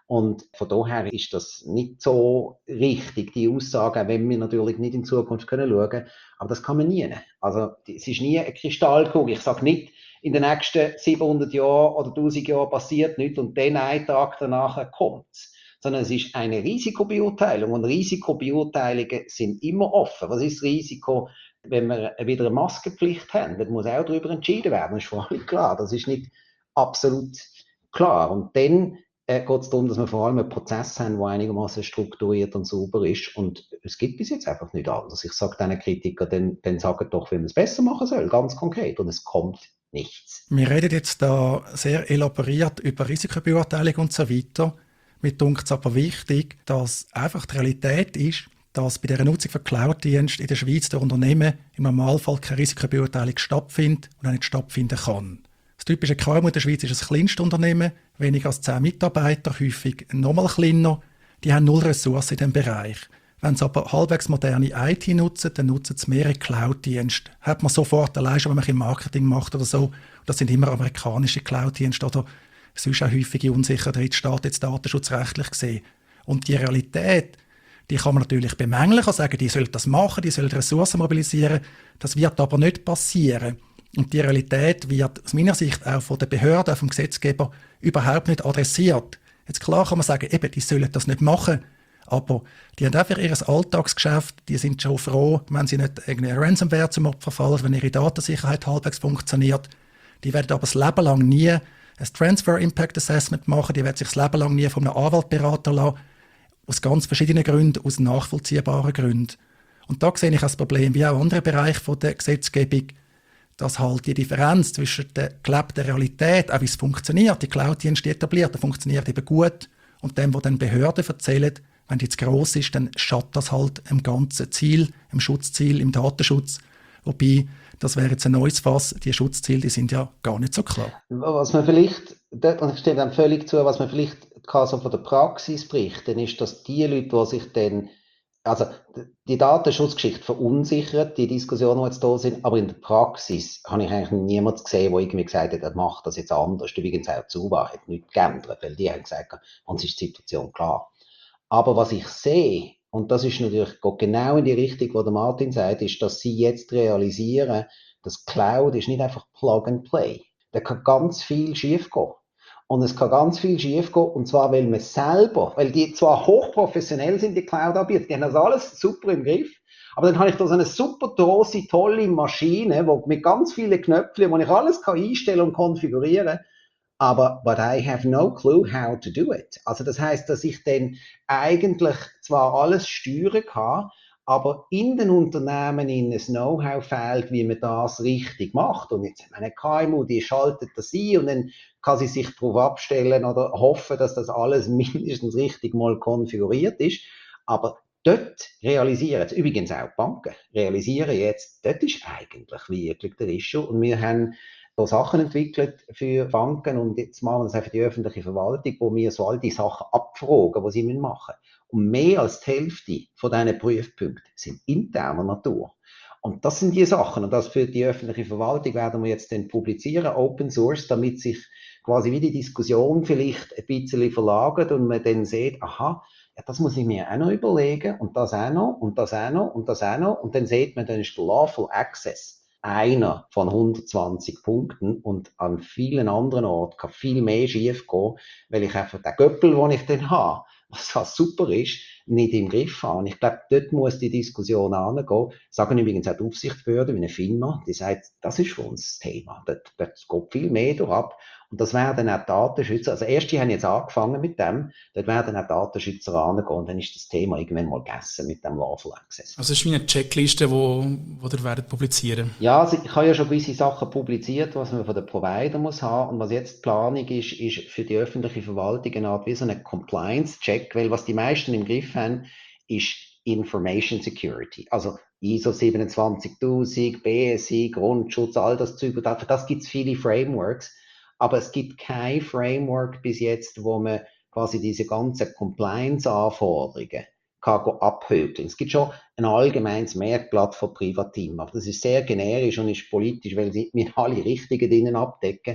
Und von daher ist das nicht so richtig, die Aussage, auch wenn wir natürlich nicht in die Zukunft können schauen, aber das kann man nie. Also es ist nie eine Kristallkugel. Ich sage nicht, in den nächsten siebenhundert Jahren oder tausend Jahren passiert nichts und dann einen Tag danach kommt es. Sondern es ist eine Risikobeurteilung und Risikobeurteilungen sind immer offen. Was ist das Risiko, wenn wir wieder eine Maskenpflicht haben? Das muss auch darüber entschieden werden, das ist vor allem klar. Das ist nicht absolut klar. Und dann äh, geht es darum, dass wir vor allem einen Prozess haben, der einigermaßen strukturiert und sauber ist. Und es gibt bis jetzt einfach nicht anders. Ich sage diesen Kritikern, dann, dann sagen doch, wie man es besser machen soll, ganz konkret. Und es kommt nichts. Wir reden jetzt da sehr elaboriert über Risikobeurteilung und so weiter. Mir dunkt es aber wichtig, dass einfach die Realität ist, dass bei der Nutzung von Cloud-Diensten in der Schweiz der Unternehmen im Normalfall keine Risikobeurteilung stattfindet und auch nicht stattfinden kann. Das typische K M U in der Schweiz ist ein kleinstes Unternehmen, weniger als zehn Mitarbeiter, häufig nochmal kleiner. Die haben null Ressourcen in diesem Bereich. Wenn sie aber halbwegs moderne I T nutzen, dann nutzen sie mehrere Cloud-Dienste. Hat man sofort allein schon, wenn man ein Marketing macht oder so. Das sind immer amerikanische Cloud-Dienste oder sonst auch häufige unsicher Drittstaat, jetzt datenschutzrechtlich gesehen. Und die Realität, die kann man natürlich bemängeln, kann sagen, die sollen das machen, die sollen Ressourcen mobilisieren. Das wird aber nicht passieren. Und die Realität wird aus meiner Sicht auch von den Behörden, auch vom Gesetzgeber überhaupt nicht adressiert. Jetzt klar kann man sagen, eben, die sollen das nicht machen, aber die haben auch für ihr Alltagsgeschäft, die sind schon froh, wenn sie nicht irgendeine Ransomware zum Opfer fallen, wenn ihre Datensicherheit halbwegs funktioniert. Die werden aber das Leben lang nie ein Transfer Impact Assessment machen, die werden sich das Leben lang nie von einem Anwalt beraten lassen, aus ganz verschiedenen Gründen, aus nachvollziehbaren Gründen. Und da sehe ich das Problem, wie auch andere Bereiche der Gesetzgebung, dass halt die Differenz zwischen der gelebten Realität, auch wie es funktioniert, die Cloud-Dienste etabliert, das funktioniert eben gut, und dem, was dann Behörden erzählen, wenn die zu gross ist, dann schadet das halt im ganzen Ziel, im Schutzziel, im Datenschutz. Wobei, das wäre jetzt ein neues Fass, die Schutzziele, die sind ja gar nicht so klar. Was man vielleicht, und ich stimme dann völlig zu, was man vielleicht kann so von der Praxis berichten, ist, dass die Leute, die sich dann, also die Datenschutzgeschichte verunsichert, die Diskussionen, die jetzt da sind, aber in der Praxis habe ich eigentlich niemanden gesehen, der irgendwie gesagt hat, er macht das jetzt anders. Übrigens auch Zuba hat nichts geändert, weil die haben gesagt, uns ist die Situation klar. Aber was ich sehe, und das ist natürlich geht genau in die Richtung, wo der Martin sagt, ist, dass sie jetzt realisieren, dass Cloud ist nicht einfach Plug and Play. Da kann ganz viel schiefgehen. Und es kann ganz viel schiefgehen, und zwar, weil man selber, weil die zwar hochprofessionell sind, die Cloud-Anbieter, die haben das alles super im Griff, aber dann habe ich da so eine super grosse, tolle Maschine, wo mit ganz vielen Knöpfen, wo ich alles kann einstellen und konfigurieren, aber but I have no clue how to do it. Also das heißt, dass ich dann eigentlich zwar alles steuern kann, aber in den Unternehmen in ein Know-how fehlt, wie man das richtig macht. Und jetzt meine K M U, die schaltet das ein und dann kann sie sich darauf abstellen oder hoffen, dass das alles mindestens richtig mal konfiguriert ist. Aber dort realisieren jetzt, übrigens auch Banken, realisieren jetzt, dort ist eigentlich wirklich der Issue. Und wir haben so Sachen entwickelt für Banken und jetzt machen wir das auch für die öffentliche Verwaltung, wo wir so all die Sachen abfragen, die sie machen müssen. Und mehr als die Hälfte von diesen Prüfpunkten sind interner Natur. Und das sind die Sachen, und das für die öffentliche Verwaltung werden wir jetzt dann publizieren, Open Source, damit sich quasi wie die Diskussion vielleicht ein bisschen verlagert und man dann sieht, aha, ja, das muss ich mir auch noch überlegen und das auch noch und das auch noch und das auch noch, und dann sieht man, dann ist der Lawful Access einer von hundertzwanzig Punkten, und an vielen anderen Orten kann viel mehr schief gehen, weil ich einfach den Göppel, den ich dann habe, was halt super ist, nicht im Griff habe. Und ich glaube, dort muss die Diskussion angehen. Sagen übrigens auch die Aufsichtsbehörden wie eine FINMA, die sagt, das ist für uns das Thema. Dort, dort geht viel mehr durch ab. Und das werden auch Datenschützer, also erst die haben jetzt angefangen mit dem, dort werden auch Datenschützer angehen, und dann ist das Thema irgendwann mal gegessen mit dem Lawful Access. Also es ist wie eine Checkliste, wo, wo ihr werdet publizieren. Ja, also ich habe ja schon gewisse Sachen publiziert, was man von den Provider muss haben, und was jetzt die Planung ist, ist für die öffentliche Verwaltung eine Art wie so eine Compliance-Check, weil was die meisten im Griff haben, ist Information Security, also I S O siebenundzwanzigtausend, B S I, Grundschutz, all das Zeug, und für das gibt es viele Frameworks, aber es gibt kein Framework bis jetzt, wo man quasi diese ganzen Compliance-Anforderungen kann abhökeln. Es gibt schon ein allgemeines Merkblatt von Privatteam, aber das ist sehr generisch und ist politisch, weil sie mit alle Richtigen drinnen abdecken.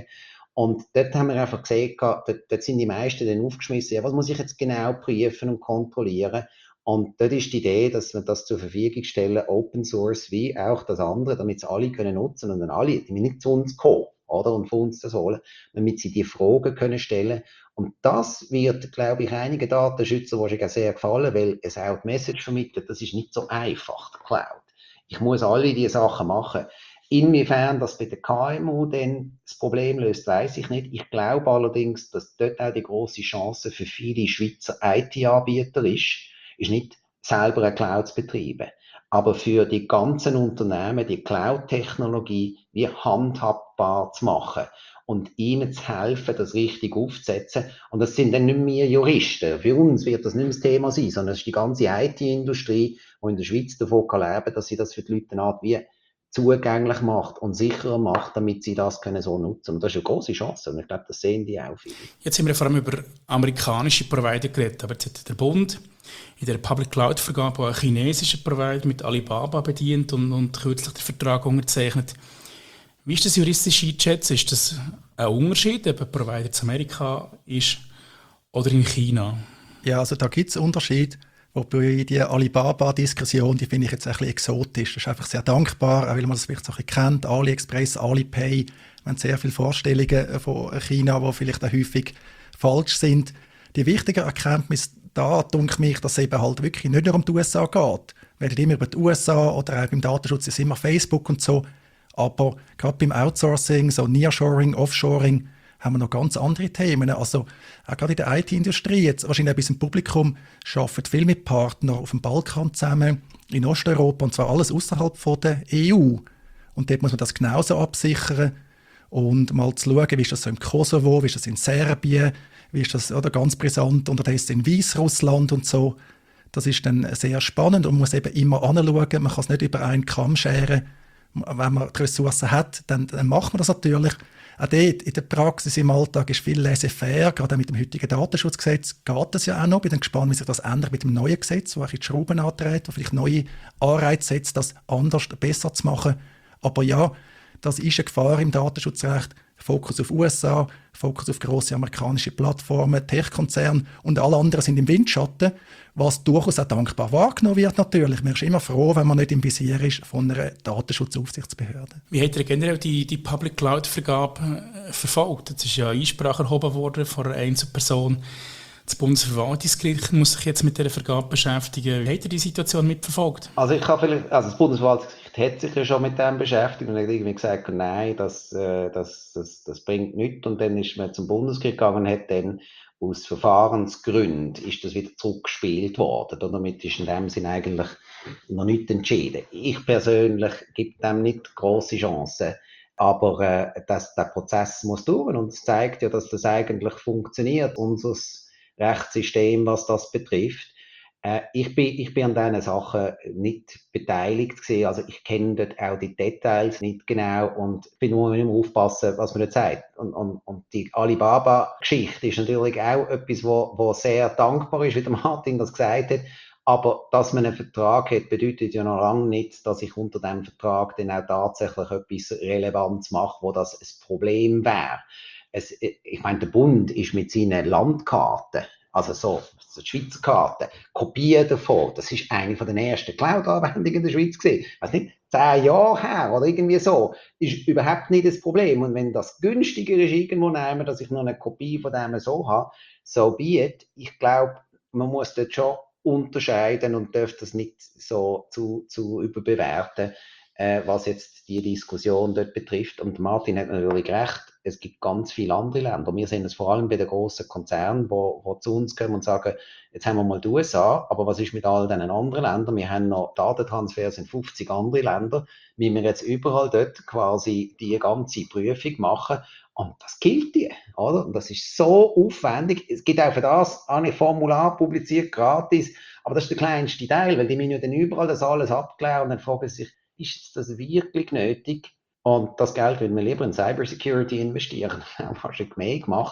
Und dort haben wir einfach gesehen, dort, dort sind die meisten dann aufgeschmissen, ja, was muss ich jetzt genau prüfen und kontrollieren? Und dort ist die Idee, dass wir das zur Verfügung stellen, Open Source wie auch das andere, damit es alle können nutzen und dann alle, die müssen nicht zu uns kommen, oder, und von uns das holen, damit sie die Fragen können stellen. Und das wird, glaube ich, einigen Datenschützern wahrscheinlich auch sehr gefallen, weil es auch die Message vermittelt, das ist nicht so einfach, die Cloud. Ich muss alle diese Sachen machen. Inwiefern das bei der K M U dann das Problem löst, weiß ich nicht. Ich glaube allerdings, dass dort auch die grosse Chance für viele Schweizer I T-Anbieter ist, ist nicht selber eine Cloud zu betreiben, aber für die ganzen Unternehmen die Cloud-Technologie wie handhabbar zu machen und ihnen zu helfen, das richtig aufzusetzen. Und das sind dann nicht mehr Juristen. Für uns wird das nicht mehr das Thema sein, sondern es ist die ganze I T-Industrie, die in der Schweiz davon kann leben, dass sie das für die Leute eine Art wie zugänglich macht und sicherer macht, damit sie das können so nutzen. Und das ist eine grosse Chance und ich glaube, das sehen die auch viele. Jetzt haben wir vor allem über amerikanische Provider geredet, aber jetzt hat der Bund in der Public Cloud Vergabe auch einen chinesischen Provider mit Alibaba bedient und, und kürzlich den Vertrag unterzeichnet. Wie ist das juristisch einzuschätzen? Ist das ein Unterschied, ob ein Provider in Amerika ist oder in China? Ja, also da gibt es einen Unterschied. Wobei die Alibaba-Diskussion, die finde ich jetzt ein bisschen exotisch. Das ist einfach sehr dankbar, auch weil man das vielleicht so ein bisschen kennt. AliExpress, Alipay, wir haben sehr viele Vorstellungen von China, die vielleicht auch häufig falsch sind. Die wichtige Erkenntnis da, denke mich, dass es eben halt wirklich nicht nur um die U S A geht. Wir reden immer über die U S A oder auch beim Datenschutz ist immer Facebook und so. Aber gerade beim Outsourcing, so Nearshoring, Offshoring, haben wir noch ganz andere Themen. Also auch gerade in der I T-Industrie, jetzt wahrscheinlich auch bis im Publikum, arbeiten viel mit Partnern auf dem Balkan zusammen, in Osteuropa, und zwar alles außerhalb der E U. Und dort muss man das genauso absichern und mal zu schauen, wie ist das so im Kosovo, wie ist das in Serbien, wie ist das oder ganz brisant unterdessen in Weißrussland und so. Das ist dann sehr spannend und man muss eben immer anschauen, man kann es nicht über einen Kamm scheren. Wenn man die Ressourcen hat, dann, dann macht man das natürlich. Auch dort, in der Praxis, im Alltag ist viel laissez-faire, gerade mit dem heutigen Datenschutzgesetz geht das ja auch noch. Ich bin gespannt, wie sich das ändert mit dem neuen Gesetz, wo die Schrauben antreibt, wo vielleicht neue Anreize setzt, das anders, besser zu machen. Aber ja, das ist eine Gefahr im Datenschutzrecht. Fokus auf U S A, Fokus auf grosse amerikanische Plattformen, Tech-Konzerne und alle anderen sind im Windschatten, was durchaus auch dankbar wahrgenommen wird natürlich. Man ist immer froh, wenn man nicht im Visier ist von einer Datenschutzaufsichtsbehörde. Wie hat ihr generell die, die Public Cloud-Vergabe äh, verfolgt? Jetzt ist ja Einsprache erhoben worden von einer Einzelperson. Das Bundesverwaltungsgericht muss sich jetzt mit dieser Vergabe beschäftigen. Wie habt ihr die Situation mitverfolgt? Also ich habe vielleicht, also das Bundesverwaltungsgericht hat sich ja schon mit dem beschäftigt und hat irgendwie gesagt, nein, das, äh, das, das, das bringt nichts. Und dann ist man zum Bundesgericht gegangen und hat dann aus Verfahrensgründen ist das wieder zurückgespielt worden. Damit ist in dem Sinn eigentlich noch nichts entschieden. Ich persönlich gebe dem nicht grosse Chancen. Aber äh, das, der Prozess muss durch und es zeigt ja, dass das eigentlich funktioniert, unser Rechtssystem, was das betrifft. Äh, ich, bin, ich bin an diesen Sachen nicht beteiligt gewesen, also ich kenne dort auch die Details nicht genau und bin nur immer aufpassen, was man dort sagt. Und, und, und die Alibaba-Geschichte ist natürlich auch etwas, wo, wo sehr dankbar ist, wie der Martin das gesagt hat. Aber dass man einen Vertrag hat, bedeutet ja noch lange nicht, dass ich unter dem Vertrag dann auch tatsächlich etwas Relevantes mache, wo das ein Problem wäre. Es, ich meine, der Bund ist mit seinen Landkarten, also so, die Schweizer Karte, Kopien davon, das ist eine von den ersten Cloud-Anwendungen in der Schweiz gewesen. Ich weiss nicht, zehn Jahre her oder irgendwie so, ist überhaupt nicht das Problem. Und wenn das günstiger ist irgendwo nehmen, dass ich noch eine Kopie von dem so habe, so be it. Ich glaube, man muss dort schon unterscheiden und darf das nicht so zu, zu überbewerten, äh, was jetzt die Diskussion dort betrifft. Und Martin hat natürlich recht, es gibt ganz viele andere Länder. Wir sehen es vor allem bei den grossen Konzernen, wo, wo zu uns kommen und sagen, jetzt haben wir mal die U S A, aber was ist mit all den anderen Ländern? Wir haben noch Datentransfers in fünfzig andere Länder, wie wir jetzt überall dort quasi die ganze Prüfung machen. Und das gilt die, oder? Und das ist so aufwendig. Es gibt auch für das ein Formular publiziert, gratis. Aber das ist der kleinste Teil, weil die müssen ja dann überall das alles abklären und dann fragen sie sich, ist das wirklich nötig? Und das Geld will man lieber in Cybersecurity investieren. Das haben wir wahrscheinlich mehr gemacht.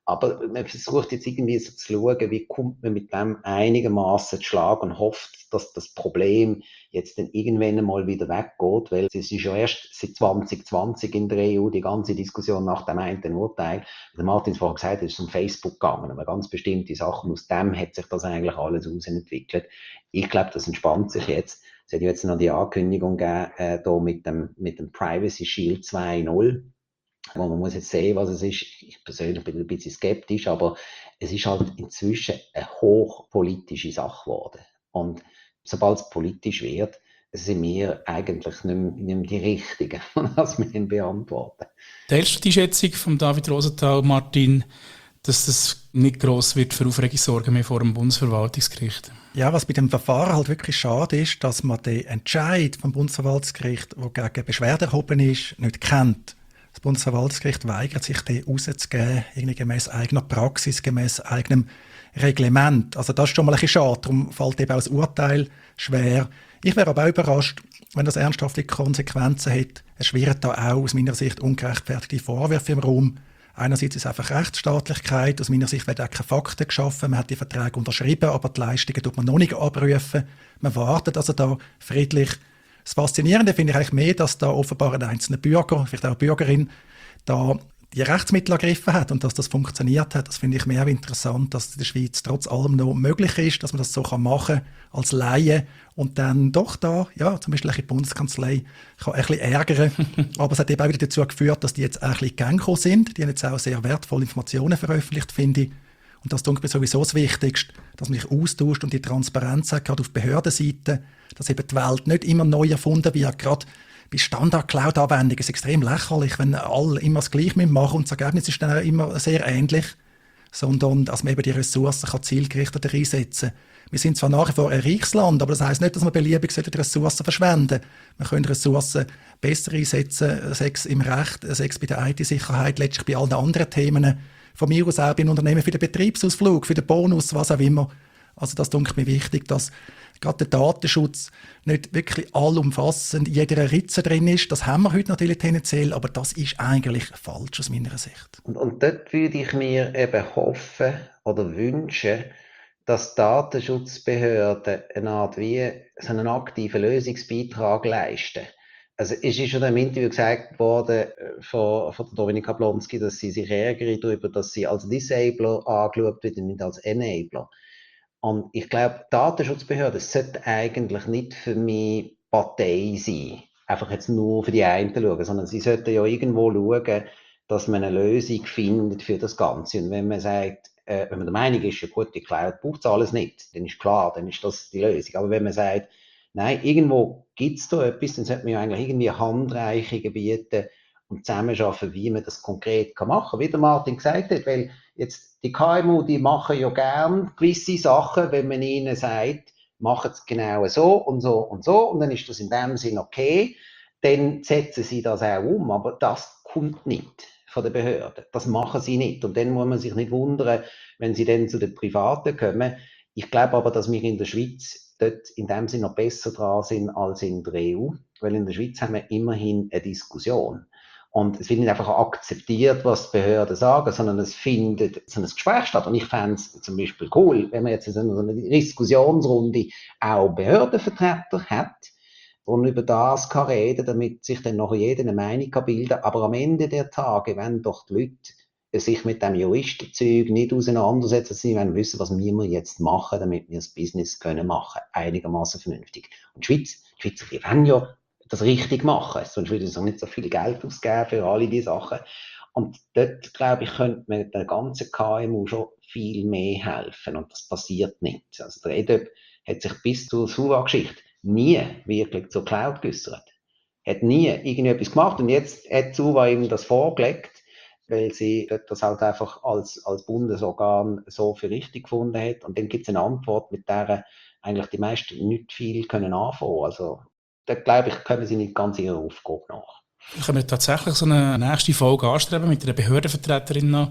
Aber man versucht jetzt irgendwie so zu schauen, wie kommt man mit dem einigermaßen zu Schlag und hofft, dass das Problem jetzt dann irgendwann einmal wieder weggeht, weil es ist ja erst seit zwanzig zwanzig in der E U die ganze Diskussion nach dem einen Urteil. Der Martin vorhin gesagt hat, es ist um Facebook gegangen, aber ganz bestimmte Sachen, aus dem hat sich das eigentlich alles ausentwickelt. Ich glaube, das entspannt sich jetzt. Es hat jetzt noch die Ankündigung gegeben, äh, da mit dem, mit dem Privacy Shield zwei Punkt null. Man muss jetzt sehen, was es ist. Ich persönlich bin ein bisschen skeptisch, aber es ist halt inzwischen eine hochpolitische Sache geworden. Und sobald es politisch wird, sind wir eigentlich nicht mehr, nicht mehr die Richtigen, was wir ihn beantworten. Teilst du die Schätzung von David Rosenthal, Martin, dass das nicht gross wird für Aufregung sorgen mehr vor dem Bundesverwaltungsgericht? Ja, was bei dem Verfahren halt wirklich schade ist, dass man den Entscheid vom Bundesverwaltungsgericht, der gegen Beschwerde erhoben ist, nicht kennt. Das Bundesverwaltungsgericht weigert sich, den rauszugeben, irgendwie gemäss eigener Praxis, gemäss eigenem Reglement. Also das ist schon mal ein bisschen schade, darum fällt eben auch das Urteil schwer. Ich wäre aber auch überrascht, wenn das ernsthafte Konsequenzen hat. Es schwirren da auch aus meiner Sicht ungerechtfertigte Vorwürfe im Raum. Einerseits ist es einfach Rechtsstaatlichkeit, aus meiner Sicht werden auch keine Fakten geschaffen, man hat die Verträge unterschrieben, aber die Leistungen tut man noch nicht abrufen. Man wartet also da friedlich. Das Faszinierende finde ich eigentlich mehr, dass da offenbar ein einzelner Bürger, vielleicht auch eine Bürgerin, da die Rechtsmittel ergriffen hat und dass das funktioniert hat. Das finde ich mehr interessant, dass es in der Schweiz trotz allem noch möglich ist, dass man das so machen kann als Laie und dann doch da, ja, zum Beispiel die Bundeskanzlei kann ein bisschen ärgern. Aber es hat eben auch wieder dazu geführt, dass die jetzt auch ein bisschen gang gekommen sind. Die haben jetzt auch sehr wertvolle Informationen veröffentlicht, finde ich. Und das denke ich sowie das Wichtigste, dass man sich austauscht und die Transparenz hat, gerade auf Behördenseite, dass eben die Welt nicht immer neu erfunden wird. Gerade bei Standard-Cloud-Anwendungen ist es extrem lächerlich, wenn alle immer das Gleiche machen und das Ergebnis ist dann auch immer sehr ähnlich, sondern dass man eben die Ressourcen kann zielgerichteter einsetzen kann. Wir sind zwar nach wie vor ein reiches Land, aber das heisst nicht, dass man beliebig die Ressourcen verschwenden sollte. Man könnte Ressourcen besser einsetzen, sei es im Recht, sei es bei der I T-Sicherheit, letztlich bei allen anderen Themen. Von mir aus auch bei Unternehmen für den Betriebsausflug, für den Bonus, was auch immer. Also das denke ich mir wichtig, dass gerade der Datenschutz nicht wirklich allumfassend in jeder Ritze drin ist. Das haben wir heute natürlich tendenziell, aber das ist eigentlich falsch aus meiner Sicht. Und, und dort würde ich mir eben hoffen oder wünschen, dass Datenschutzbehörden eine Art wie so einen aktiven Lösungsbeitrag leisten. Also es ist schon im Interview gesagt worden von, von Dominika Blonsky, dass sie sich ärgern darüber, dass sie als Disabler angeschaut wird und nicht als Enabler. Und ich glaube, Datenschutzbehörden sollten eigentlich nicht für mich Partei sein, einfach jetzt nur für die einen schauen, sondern sie sollten ja irgendwo schauen, dass man eine Lösung findet für das Ganze. Und wenn man sagt, äh, wenn man der Meinung ist, ja gut, die Cloud braucht es alles nicht, dann ist klar, dann ist das die Lösung. Aber wenn man sagt, nein, irgendwo gibt es da etwas, dann sollte man ja eigentlich irgendwie Handreichungen bieten und zusammenarbeiten, wie man das konkret machen kann. Wie der Martin gesagt hat, weil jetzt die K M U, die machen ja gern gewisse Sachen, wenn man ihnen sagt, machen es genau so und so und so und dann ist das in dem Sinn okay, dann setzen sie das auch um, aber das kommt nicht von den Behörden. Das machen sie nicht und dann muss man sich nicht wundern, wenn sie dann zu den Privaten kommen. Ich glaube aber, dass wir in der Schweiz dort in dem Sinne noch besser dran sind als in der E U, weil in der Schweiz haben wir immerhin eine Diskussion. Und es wird nicht einfach akzeptiert, was die Behörden sagen, sondern es findet so ein Gespräch statt. Und ich fände es zum Beispiel cool, wenn man jetzt in so einer Diskussionsrunde auch Behördenvertreter hat und über das kann reden, damit sich dann noch jeder eine Meinung kann bilden. Aber am Ende der Tage, wenn doch die Leute sich mit dem Juristenzeug nicht auseinandersetzen, sie wollen wissen, was wir jetzt machen, damit wir das Business können machen, einigermaßen vernünftig. Und die Schweiz, die Schweizer, die wollen ja das richtig machen, sonst würde es auch nicht so viel Geld ausgeben für alle diese Sachen. Und dort, glaube ich, könnte man der ganzen K M U schon viel mehr helfen und das passiert nicht. Also der E D U B hat sich bis zur S U A-Geschichte nie wirklich zur Cloud geäussert. Hat nie irgendetwas gemacht und jetzt hat die S U A ihm das vorgelegt, weil sie das halt einfach als, als Bundesorgan so für richtig gefunden hat. Und dann gibt es eine Antwort, mit der eigentlich die meisten nicht viel können anfangen. Also da glaube ich, kommen sie nicht ganz ihrer Aufgabe nach. Können wir tatsächlich so eine nächste Folge anstreben mit einer Behördenvertreterin noch?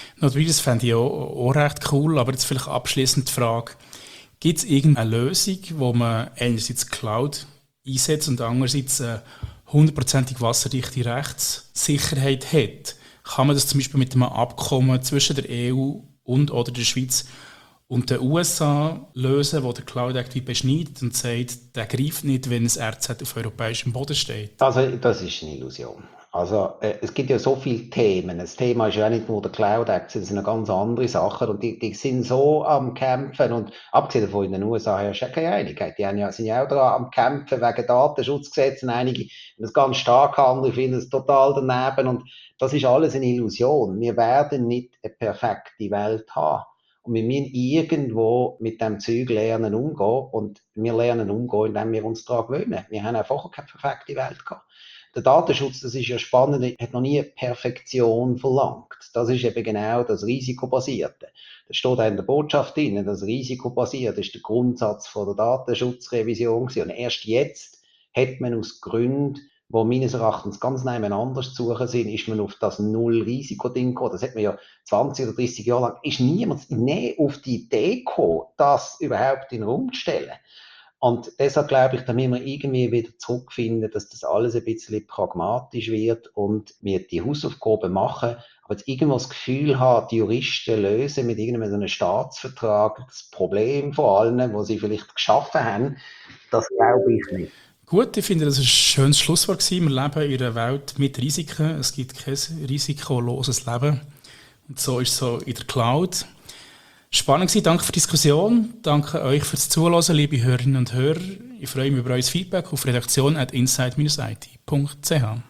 Das fände ich auch, auch recht cool, aber jetzt vielleicht abschliessend die Frage, gibt es irgendeine Lösung, wo man einerseits Cloud einsetzt und andererseits eine hundertprozentig wasserdichte Rechtssicherheit hat, kann man das zum Beispiel mit einem Abkommen zwischen der E U und oder der Schweiz und den U S A lösen, wo der Cloud Act wie beschneidet und sagt, der greift nicht, wenn ein R Z auf europäischem Boden steht? Also das ist eine Illusion. Also äh, es gibt ja so viele Themen. Das Thema ist ja nicht nur der Cloud Act, es sind eine ganz andere Sachen und die, die sind so am Kämpfen und abgesehen davon in den U S A herrscht ja keine Einigkeit. Die haben ja, sind ja auch daran am Kämpfen wegen Datenschutzgesetzen. Einige finden es ganz stark, andere finden es total daneben und das ist alles eine Illusion. Wir werden nicht eine perfekte Welt haben. Und wir müssen irgendwo mit dem Zeug lernen umgehen. Und wir lernen umgehen, indem wir uns daran gewöhnen. Wir haben einfach keine perfekte Welt gehabt. Der Datenschutz, das ist ja spannend, hat noch nie Perfektion verlangt. Das ist eben genau das Risikobasierte. Das steht auch in der Botschaft drin. Das Risikobasierte ist der Grundsatz von der Datenschutzrevision gewesen. Und erst jetzt hat man aus Gründen, wo meines Erachtens ganz nebeneinander zu suchen sind, ist man auf das Null-Risiko-Ding gekommen. Das hat man ja zwanzig oder dreißig Jahre lang, ist niemand näher auf die Idee gekommen, das überhaupt in den Raum zu stellen. Und deshalb glaube ich, da müssen wir irgendwie wieder zurückfinden, dass das alles ein bisschen pragmatisch wird und wir die Hausaufgaben machen, aber jetzt irgendwo das Gefühl haben, die Juristen lösen mit irgendeinem Staatsvertrag das Problem von allen, was sie vielleicht geschaffen haben, das glaube ich nicht. Gut, ich finde, das war ein schönes Schlusswort gewesen. Wir leben in einer Welt mit Risiken. Es gibt kein risikoloses Leben. Und so ist es so in der Cloud. Spannend gewesen. Danke für die Diskussion. Danke euch fürs Zuhören, liebe Hörerinnen und Hörer. Ich freue mich über euer Feedback auf redaktion at insight dash i t punkt c h.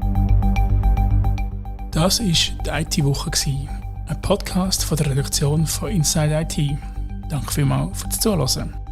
Das war die I T-Woche, ein Podcast von der Redaktion von Inside I T. Danke vielmals fürs Zuhören.